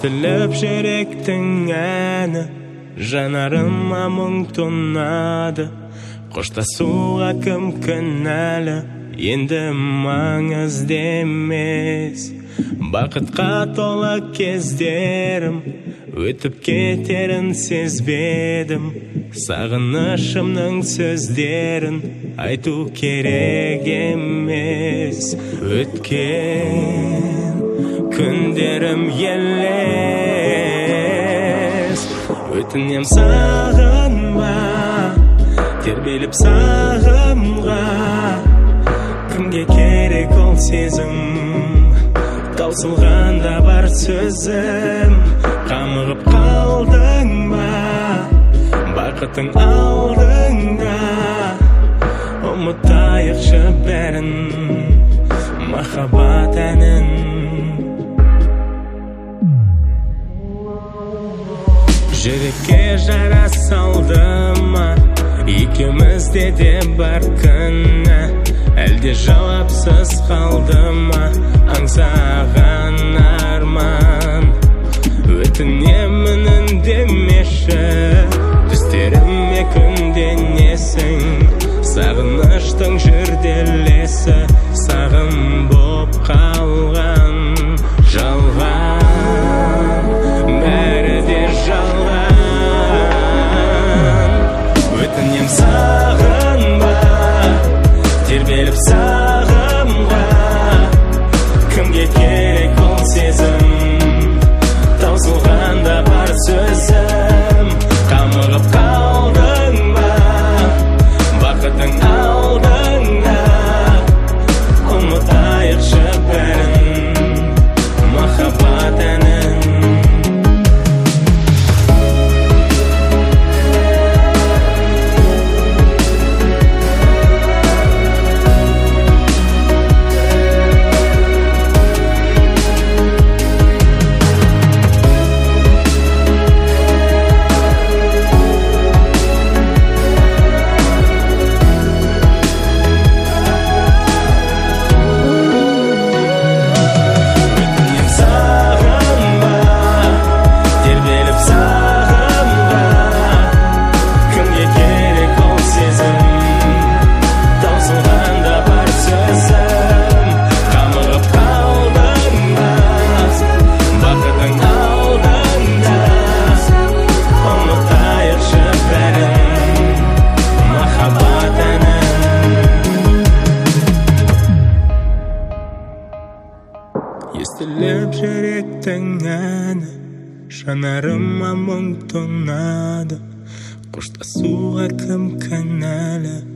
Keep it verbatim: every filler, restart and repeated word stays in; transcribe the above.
естіліп жүректің әні, жанарыма мұң тұнады. Қоштасуға кім кінәлі, енді маңызды емес. Бақытқа толы кездерім өтіп кетерін сезбедім. Сағынышымның сөздерін айту керек емес. Өткен күндерім елес. Өтінем сағынба, тербеліп сағымға. Кімге керек ол сезім, таусылғанда бар сөзім. Қамығып қалдың ба, бақытың алдыңда. Ұмытайықшы бәрін, махаббат әнін. Жүрекке жара салды ма, екеумізде де бар күні. Әлде жауапсыз қалды ма, аңсаған арман. Өтінемін үндемеші, түстеріме күнденесің. Сағыныштың жүрделесі, сағым боп қалған. Жалған, бәрі де жалған. Өтінем сағынба, тербеліп сағымға. Кімге керек ол сезім, таусылғанда бар сөзім. Қамығып қалдың ба, бақытың алдыңда. Ұмытайықшы бәрін, махаббат әнін. Естіліп жүректің әні, жанарыма мұң тұнады. Қоштасуға кім кінәлі,